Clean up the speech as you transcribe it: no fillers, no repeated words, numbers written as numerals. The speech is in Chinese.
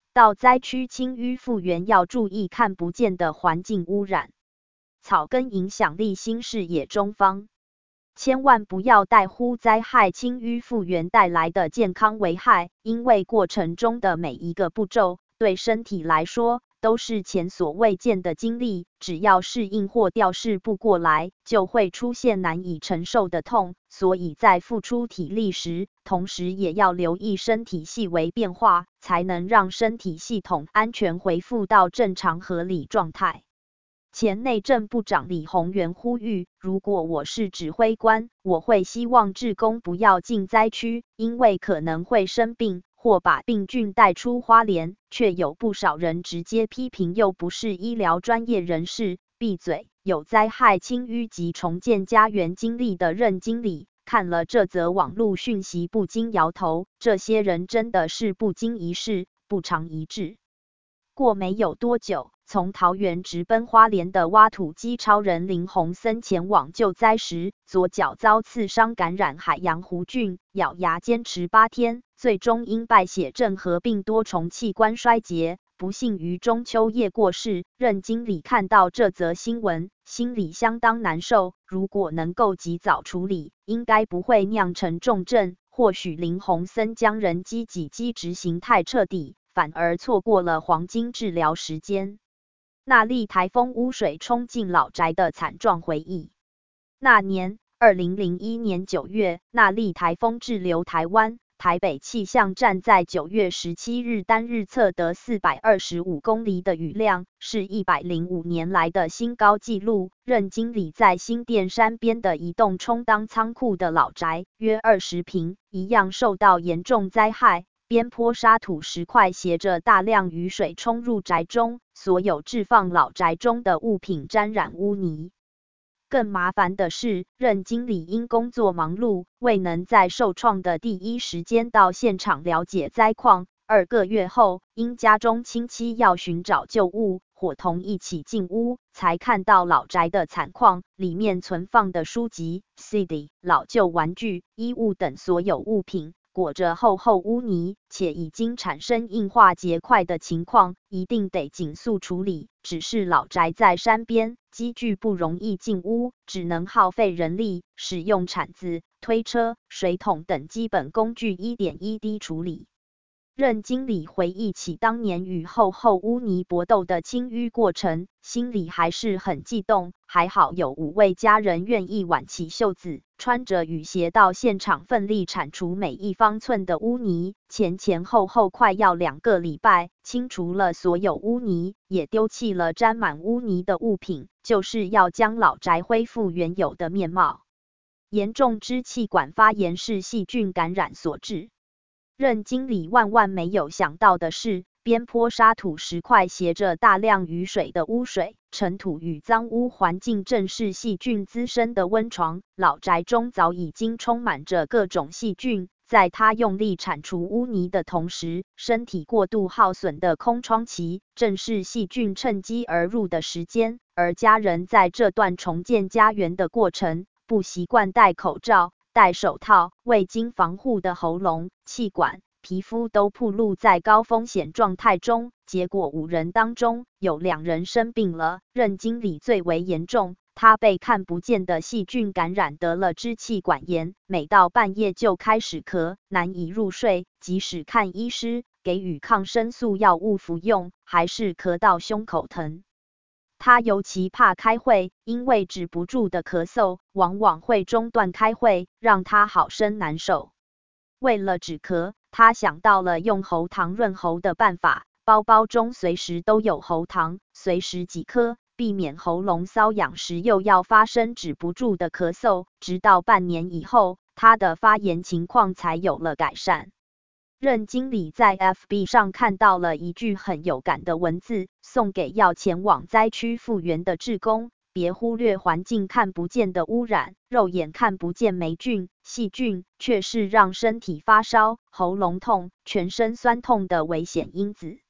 到灾区清淤复原要注意看不见的环境污染。草根影响力新视野中方，千万不要怠忽灾害清淤复原带来的健康危害，因为过程中的每一个步骤对身体来说都是前所未见的经历，只要适应或调适不过来，就会出现难以承受的痛。所以在付出体力时，同时也要留意身体细微变化，才能让身体系统安全恢复到正常合理状态。前内政部长李鸿源呼吁，如果我是指挥官，我会希望志工不要进灾区，因为可能会生病或把病菌带出花莲，却有不少人直接批评又不是医疗专业人士，闭嘴。有灾害清淤及重建家园经历的任经理看了这则网络讯息不禁摇头，这些人真的是不经一事不长一智。过没有多久，从桃园直奔花莲的挖土机超人林鸿森前往救灾时，左脚遭刺伤，感染海洋弧菌，咬牙坚持8天，最终因败血症合并多重器官衰竭，不幸于中秋夜过世。任经理看到这则新闻，心里相当难受，如果能够及早处理，应该不会酿成重症。或许林鸿森将人机己机执行太彻底，反而错过了黄金治疗时间。那莉台风污水冲进老宅的惨状回忆。那年2001年9月，那莉台风滞留台湾，台北气象站在9月17日单日测得425公厘的雨量，是105年来的新高纪录。任经理在新店山边的一栋充当仓库的老宅，约20坪，一样受到严重灾害。边坡沙土石块携着大量雨水冲入宅中，所有置放老宅中的物品沾染污泥。更麻烦的是，任经理因工作忙碌，未能在受创的第一时间到现场了解灾况。2个月后，因家中亲戚要寻找旧物，伙同一起进屋，才看到老宅的惨况。里面存放的书籍、CD、老旧玩具、衣物等所有物品，裹着厚厚污泥，且已经产生硬化结块的情况，一定得尽速处理。只是老宅在山边，机具不容易进屋，只能耗费人力，使用铲子、推车、水桶等基本工具一点一滴处理。任经理回忆起当年与厚厚污泥搏斗的清淤过程，心里还是很激动。还好有5位家人愿意挽起袖子，穿着雨鞋到现场奋力铲除每一方寸的污泥，前后快要2个礼拜，清除了所有污泥，也丢弃了沾满污泥的物品，就是要将老宅恢复原有的面貌。严重支气管发炎是细菌感染所致。任经理万没有想到的是，边坡沙土石块携着大量雨水的污水，尘土与脏污环境正是细菌滋生的温床。老宅中早已经充满着各种细菌，在他用力铲除污泥的同时，身体过度耗损的空窗期，正是细菌趁机而入的时间。而家人在这段重建家园的过程，不习惯戴口罩、戴手套，未经防护的喉咙、气管、皮肤都暴露在高风险状态中，结果5人当中有2人生病了，任经理最为严重，他被看不见的细菌感染得了支气管炎，每到半夜就开始咳，难以入睡，即使看医师，给予抗生素药物服用，还是咳到胸口疼。他尤其怕开会，因为止不住的咳嗽，往往会中断开会，让他好生难受。为了止咳，他想到了用喉糖润喉的办法，包包中随时都有喉糖，随时几颗，避免喉咙瘙痒时又要发生止不住的咳嗽。直到半年以后，他的发炎情况才有了改善。任经理在 FB 上看到了一句很有感的文字，送给要前往灾区复原的志工：别忽略环境看不见的污染，肉眼看不见霉菌、细菌，却是让身体发烧、喉咙痛、全身酸痛的危险因子。